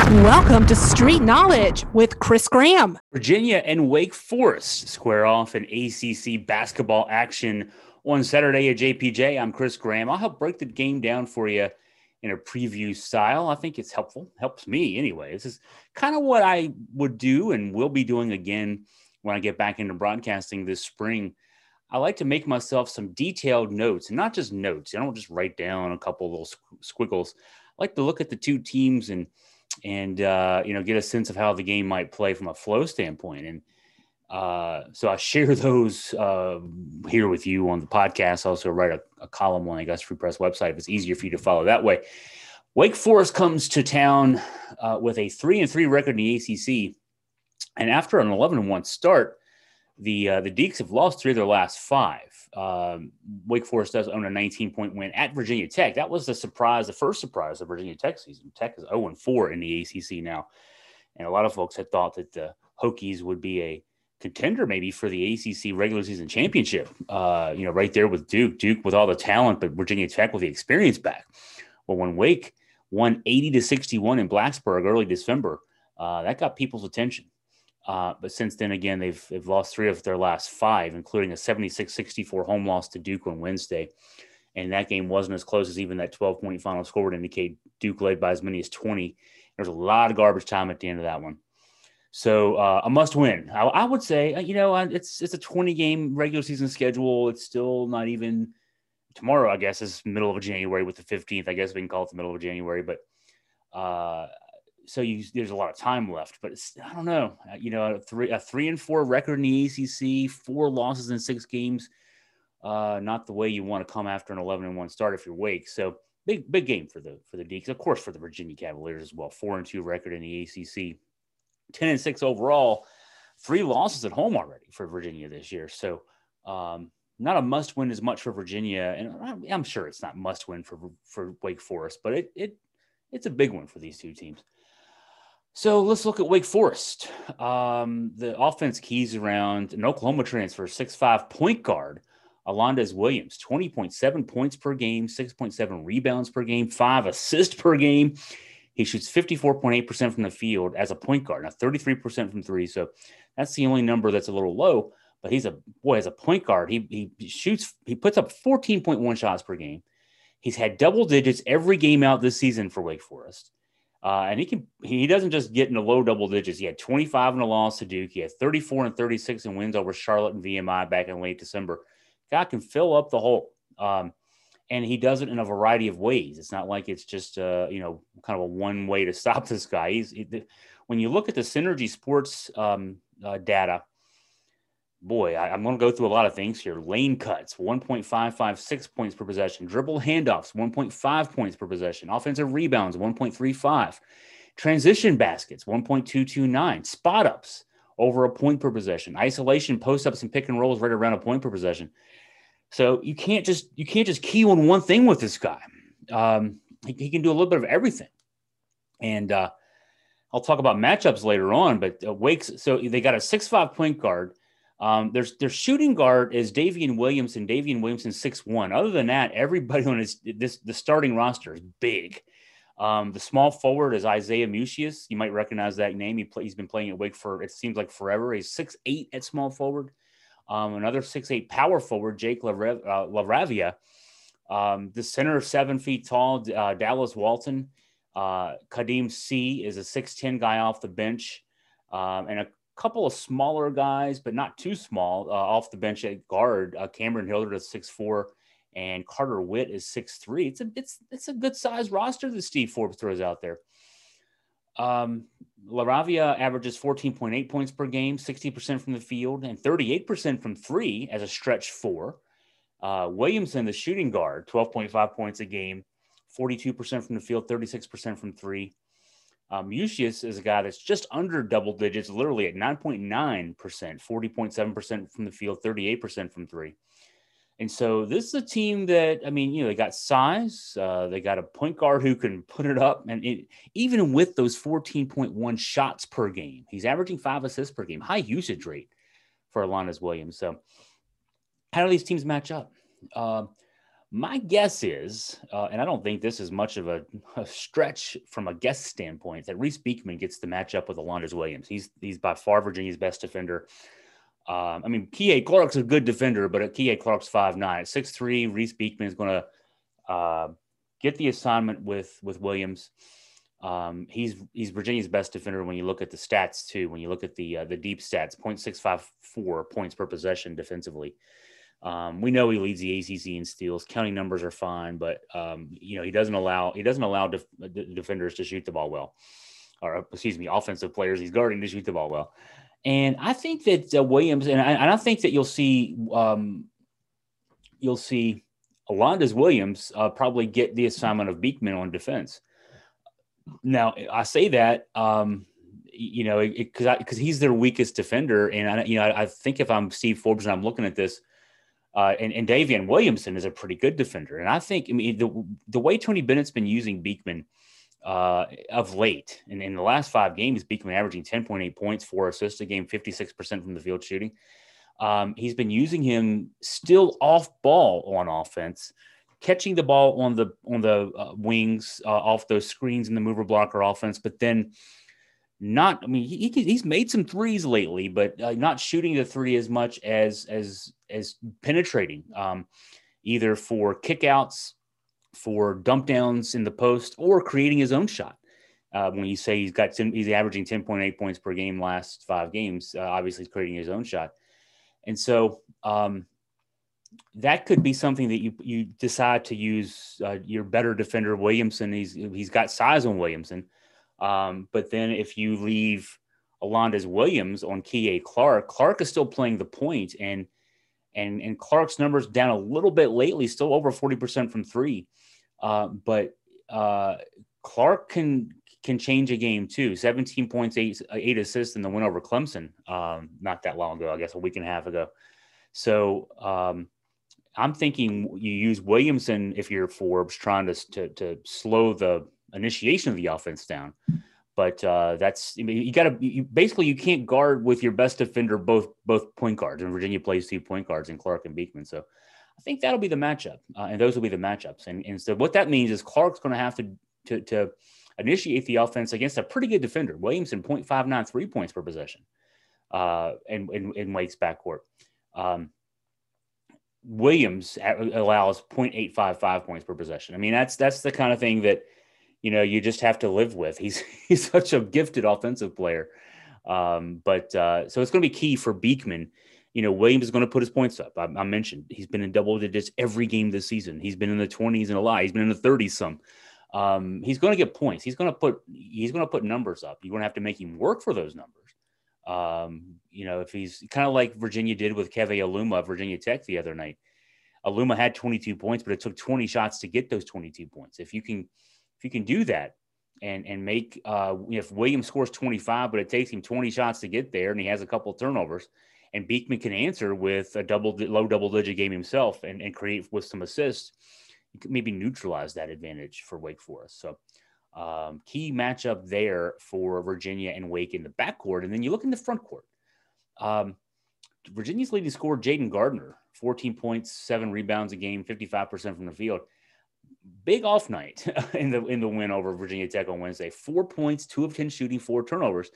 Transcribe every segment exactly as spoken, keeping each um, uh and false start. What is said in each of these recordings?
Welcome to Street Knowledge with Chris Graham. Virginia and Wake Forest square off in A C C basketball action on Saturday at J P J. I'm Chris Graham. I'll help break the game down for you in a preview style. I think it's helpful. Helps me anyway. This is kind of what I would do and will be doing again when I get back into broadcasting this spring. I like to make myself some detailed notes, and not just notes. I don't just write down a couple little squiggles. I like to look at the two teams and and, uh, you know, get a sense of how the game might play from a flow standpoint. And uh, so I share those uh, here with you on the podcast. I also write a, a column on the Augusta Free Press website if it's easier for you to follow that way. Wake Forest comes to town uh, with a three and three record in the A C C. And after an eleven and one start, the uh, the Deacs have lost three of their last five. Um, Wake Forest does own a nineteen-point win at Virginia Tech. That was the surprise, the first surprise of Virginia Tech season. Tech is oh and four in the A C C now. And a lot of folks had thought that the Hokies would be a contender maybe for the A C C regular season championship, uh, you know, right there with Duke. Duke with all the talent, but Virginia Tech with the experience back. Well, when Wake won eighty to sixty-one in Blacksburg early December, uh, that got people's attention. Uh, but since then, again, they've, they've lost three of their last five, including a seventy-six sixty-four home loss to Duke on Wednesday. And that game wasn't as close as even that twelve-point final score would indicate. Duke led by as many as twenty. There's a lot of garbage time at the end of that one. So uh, a must-win. I, I would say, you know, it's it's a twenty-game regular season schedule. It's still not even tomorrow, I guess, is middle of January with the fifteenth. I guess we can call it the middle of January. But uh So you, there's a lot of time left, but it's, I don't know, you know, a three, a three and four record in the A C C, four losses in six games, uh, not the way you want to come after an eleven and one start if you're Wake. So big, big game for the, for the Deacs, of course, for the Virginia Cavaliers as well. Four and two record in the A C C, ten and six overall, three losses at home already for Virginia this year. So um, not a must win as much for Virginia. And I'm sure it's not must win for, for Wake Forest, but it, it, it's a big one for these two teams. So let's look at Wake Forest. Um, the offense keys around an Oklahoma transfer, six five point guard, Alondes Williams, twenty point seven points per game, six point seven rebounds per game, five assists per game. He shoots fifty-four point eight percent from the field as a point guard, now thirty-three percent from three. So that's the only number that's a little low, but he's a boy, as a point guard, he, he shoots, he puts up fourteen point one shots per game. He's had double digits every game out this season for Wake Forest. Uh, and he can he doesn't just get in the low double digits. He had twenty-five in a loss to Duke. He had thirty-four and thirty-six in wins over Charlotte and V M I back in late December. Guy can fill up the hole. Um, and he does it in a variety of ways. It's not like it's just, uh, you know, kind of a one way to stop this guy. He's he, when you look at the Synergy Sports um, uh, data, boy, I, I'm going to go through a lot of things here. Lane cuts, one point five five six points per possession. Dribble handoffs, one point five points per possession. Offensive rebounds, one point three five. Transition baskets, one point two two nine. Spot ups, over a point per possession. Isolation, post ups, and pick and rolls right around a point per possession. So you can't just you can't just key on one thing with this guy. Um, he, he can do a little bit of everything. And uh, I'll talk about matchups later on. But uh, Wake's so they got a six five point guard. Um, there's their shooting guard is Davian Williamson. Davian Williamson six one. Other than that, everybody on his this the starting roster is big. Um, the small forward is Isaiah Mucius. You might recognize that name. He play, he's been playing at Wake for it seems like forever. He's six eight at small forward. Um, another six eight power forward, Jake Larav- uh, Laravia. Um, the center, seven feet tall, uh, Dallas Walton. Uh, Kadeem C is a six ten guy off the bench, um, and a couple of smaller guys, but not too small, uh, off the bench at guard. Uh, Cameron Hilder is six four, and Carter Witt is six three. It's a it's it's a good size roster that Steve Forbes throws out there. Um, Laravia averages fourteen point eight points per game, sixty percent from the field, and thirty-eight percent from three as a stretch four. Uh, Williamson, the shooting guard, twelve point five points a game, forty-two percent from the field, thirty-six percent from three. Um, Mucius is a guy that's just under double digits, literally at nine point nine percent, forty point seven percent from the field, thirty-eight percent from three. And so this is a team that, I mean, you know, they got size. Uh, they got a point guard who can put it up. And it, even with those fourteen point one shots per game, he's averaging five assists per game, high usage rate for Alondes Williams. So how do these teams match up? Uh, My guess is, uh, and I don't think this is much of a, a stretch from a guess standpoint, that Reese Beekman gets the matchup with Alondes Williams. He's he's by far Virginia's best defender. Um, I mean, Kihei Clark's a good defender, but Kihei Clark's five nine. At six three, Reese Beekman is going to uh, get the assignment with with Williams. Um, he's he's Virginia's best defender when you look at the stats too. When you look at the uh, the deep stats, point six five four points per possession defensively. Um, we know he leads the A C C in steals. Counting numbers are fine, but um, you know he doesn't allow he doesn't allow def- defenders to shoot the ball well, or excuse me, offensive players he's guarding to shoot the ball well. And I think that uh, Williams, and I, and I think that you'll see um, you'll see Alondes Williams uh, probably get the assignment of Beekman on defense. Now I say that. Um, you know, because because he's their weakest defender, and I, you know, I, I think if I'm Steve Forbes and I'm looking at this. Uh, and, and Davian Williamson is a pretty good defender. And I think, I mean, the, the way Tony Bennett's been using Beekman uh, of late, and in the last five games, Beekman averaging ten point eight points, four assists a game, fifty-six percent from the field shooting. Um, he's been using him still off ball on offense, catching the ball on the on the uh, wings uh, off those screens in the mover blocker offense, but then not, I mean, he, he's made some threes lately, but uh, not shooting the three as much as, as, as penetrating, um, either for kickouts, for dump downs in the post, or creating his own shot. Uh, when you say he's got, ten, he's averaging ten point eight points per game last five games, uh, obviously he's creating his own shot. And so um, that could be something that you, you decide to use uh, your better defender, Williamson. He's, he's got size on Williamson. Um, but then if you leave Alondes Williams on Kihei Clark, Clark is still playing the point, and and and Clark's numbers down a little bit lately, still over forty percent from three. Uh, but uh, Clark can can change a game too. seventeen points, eight, eight assists in the win over Clemson um, not that long ago, I guess a week and a half ago. So um, I'm thinking you use Williamson if you're Forbes, trying to to, to slow the initiation of the offense down. But uh, that's, I mean, you got to basically, you can't guard with your best defender, both, both point guards, and Virginia plays two point guards in Clark and Beekman. So I think that'll be the matchup. Uh, and those will be the matchups. And, and so what that means is Clark's going to have to, to, to initiate the offense against a pretty good defender. Williamson, point five nine, three points per possession uh, in, in, in Wake's backcourt. Um, Williams allows point eight five five points per possession. I mean, that's, that's the kind of thing that, you know, you just have to live with. He's he's such a gifted offensive player. Um, but uh, so it's going to be key for Beekman. You know, Williams is going to put his points up. I, I mentioned he's been in double digits every game this season. He's been in the twenties and a lot. He's been in the thirties some. Um, he's going to get points. He's going to put he's going to put numbers up. You're going to have to make him work for those numbers. Um, you know, if he's kind of like Virginia did with Keve Aluma of Virginia Tech the other night. Aluma had twenty-two points, but it took twenty shots to get those twenty-two points. If you can If you can do that and and make uh, if Williams scores twenty-five, but it takes him twenty shots to get there, and he has a couple of turnovers, and Beekman can answer with a double low double digit game himself and, and create with some assists, you can maybe neutralize that advantage for Wake Forest. So um, key matchup there for Virginia and Wake in the backcourt, and then you look in the front court. Um, Virginia's leading scorer Jaden Gardner, fourteen points, seven rebounds a game, fifty-five percent from the field. Big off night in the in the win over Virginia Tech on Wednesday. Four points, two of ten shooting, four turnovers.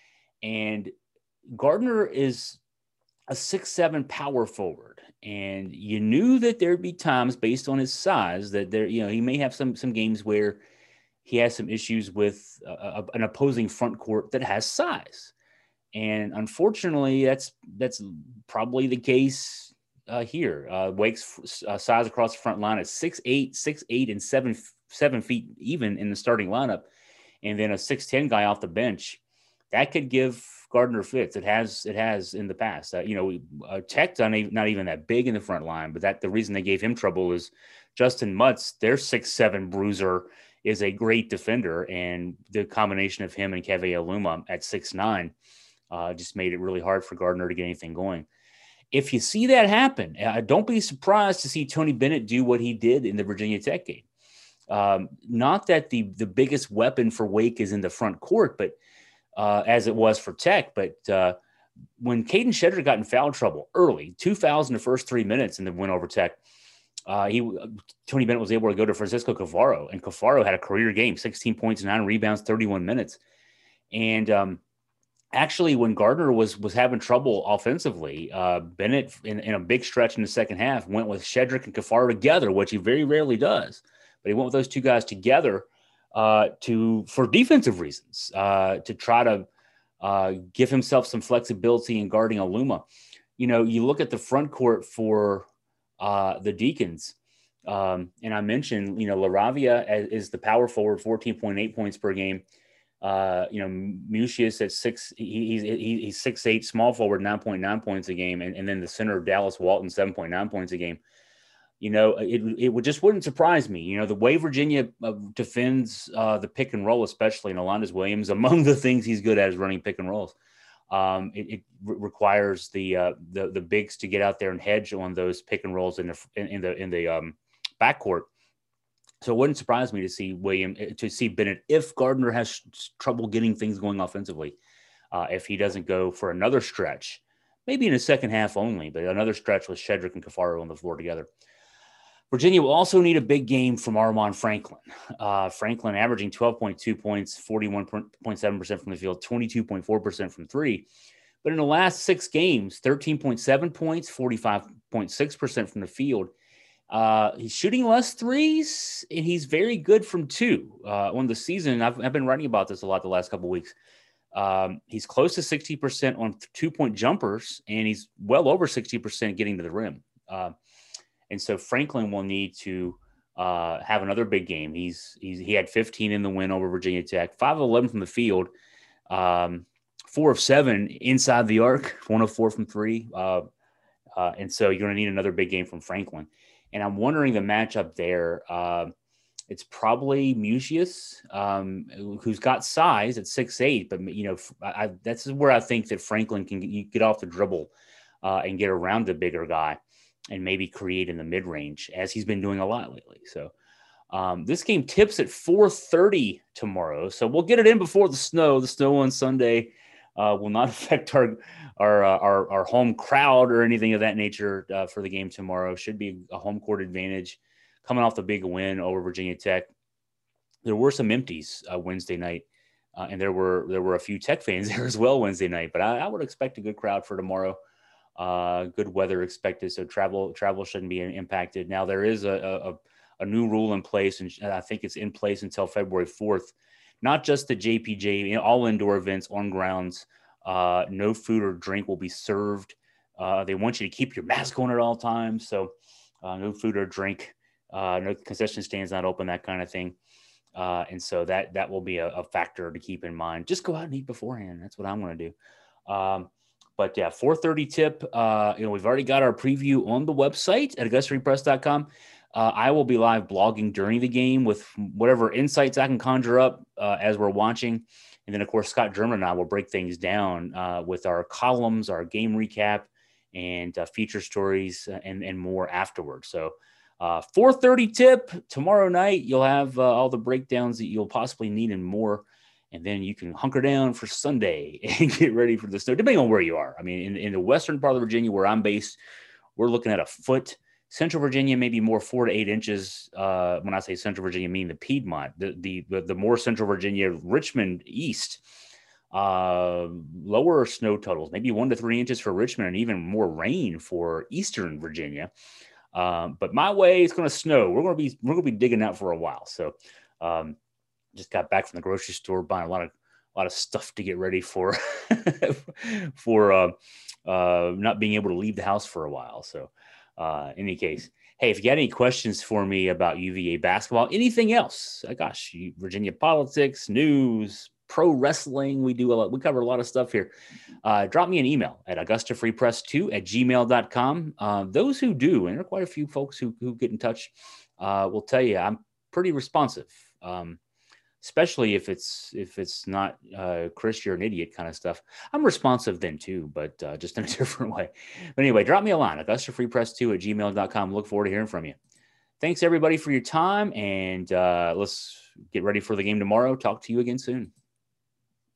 And Gardner is a six seven power forward. And you knew that there'd be times based on his size that there, you know, he may have some some games where he has some issues with uh, an opposing front court that has size. And unfortunately, that's that's probably the case Uh, here. Uh, Wake's uh, size across the front line is six eight, six eight, and seven, seven feet even in the starting lineup. And then a six ten guy off the bench. That could give Gardner fits. It has it has in the past. Uh, you know, uh, Tech's not even that big in the front line, but that the reason they gave him trouble is Justin Mutz, their six seven bruiser, is a great defender. And the combination of him and Keve Aluma at six nine uh, just made it really hard for Gardner to get anything going. If you see that happen, uh, don't be surprised to see Tony Bennett do what he did in the Virginia Tech game. Um, not that the the biggest weapon for Wake is in the front court, but uh, as it was for Tech. But uh, when Caden Shedrick got in foul trouble early, two fouls in the first three minutes in the win over Tech, Uh, he Tony Bennett was able to go to Francisco Cavaro, and Cavaro had a career game, sixteen points, nine rebounds, thirty-one minutes. And um, actually, when Gardner was was having trouble offensively, uh, Bennett, in, in a big stretch in the second half, went with Shedrick and Cavaro together, which he very rarely does. But he went with those two guys together uh, to for defensive reasons, uh, to try to uh, give himself some flexibility in guarding Aluma. You know, you look at the front court for uh, the Deacons, um, and I mentioned, you know, LaRavia as, is the power forward, fourteen point eight points per game. Uh, you know, Mucius at six, he, he's he, he's six eight, small forward, nine point nine points a game, and, and then the center Dallas Walton, seven point nine points a game. You know, it it would just wouldn't surprise me. You know, the way Virginia uh, defends uh, the pick and roll, especially in Alondes Williams, among the things he's good at is running pick and rolls. Um, it, it re- requires the uh, the the bigs to get out there and hedge on those pick and rolls in the in, in the in the um, backcourt. So it wouldn't surprise me to see William to see Bennett if Gardner has trouble getting things going offensively. Uh, if he doesn't go for another stretch, maybe in the second half only, but another stretch with Shedrick and Cavaro on the floor together. Virginia will also need a big game from Armaan Franklin. Uh, Franklin averaging twelve point two points, forty-one point seven percent from the field, twenty-two point four percent from three. But in the last six games, thirteen point seven points, forty-five point six percent from the field. Uh, he's shooting less threes, and he's very good from two. Uh, on the season, I've, I've been writing about this a lot the last couple of weeks. Um, he's close to sixty percent on two-point jumpers, and he's well over sixty percent getting to the rim. Uh, And so Franklin will need to uh, have another big game. He's, he's he had fifteen in the win over Virginia Tech, five of eleven from the field, um, four of seven inside the arc, one of four from three. Uh, uh, and so you're going to need another big game from Franklin. And I'm wondering the matchup there. Uh, it's probably Mucius, um, who's got size at six eight, but you know I, I, that's where I think that Franklin can get, get off the dribble uh, and get around the bigger guy and maybe create in the mid-range, as he's been doing a lot lately. So um, this game tips at four thirty tomorrow. So we'll get it in before the snow. The snow on Sunday uh, will not affect our our, uh, our our home crowd or anything of that nature uh, for the game tomorrow. Should be a home court advantage coming off the big win over Virginia Tech. There were some empties uh, Wednesday night, uh, and there were there were a few Tech fans there as well Wednesday night. But I, I would expect a good crowd for tomorrow. Uh, good weather expected, so travel travel shouldn't be impacted. Now there is a, a a new rule in place, and I think it's in place until February fourth. Not just the J P J, you know, all indoor events on grounds. Uh, no food or drink will be served. Uh, they want you to keep your mask on at all times, so uh, no food or drink, uh, no concession stands not open, that kind of thing. Uh, and so that that will be a, a factor to keep in mind. Just go out and eat beforehand. That's what I'm going to do. Um, But yeah, four thirty tip. Uh, you know, we've already got our preview on the website at augusta free press dot com. Uh, I will be live blogging during the game with whatever insights I can conjure up uh, as we're watching. And then, of course, Scott German and I will break things down uh, with our columns, our game recap, and uh, feature stories and, and more afterwards. So uh, four thirty tip tomorrow night. You'll have uh, all the breakdowns that you'll possibly need and more. And then you can hunker down for Sunday and get ready for the snow, depending on where you are. I mean, in, in the western part of Virginia, where I'm based, we're looking at a foot. Central Virginia, maybe more four to eight inches. Uh, when I say Central Virginia, I mean the Piedmont, the the the, the more Central Virginia, Richmond east, uh, lower snow totals, maybe one to three inches for Richmond, and even more rain for Eastern Virginia. Um, but my way, it's going to snow. We're going to be we're going to be digging out for a while. So. Um, Just got back from the grocery store, buying a lot of a lot of stuff to get ready for for uh, uh, not being able to leave the house for a while. So, uh, in any case, hey, if you got any questions for me about U V A basketball, anything else, uh, gosh, you, Virginia politics, news, pro wrestling, we do a lot. We cover a lot of stuff here. Uh, drop me an email at augusta free press two at gmail dot com. Uh, those who do, and there are quite a few folks who who get in touch, uh, will tell you I'm pretty responsive. Um, Especially if it's if it's not uh, Chris, you're an idiot kind of stuff. I'm responsive then too, but uh, just in a different way. But anyway, drop me a line, augusta free press two at gmail dot com. Look forward to hearing from you. Thanks everybody for your time, and uh, let's get ready for the game tomorrow. Talk to you again soon.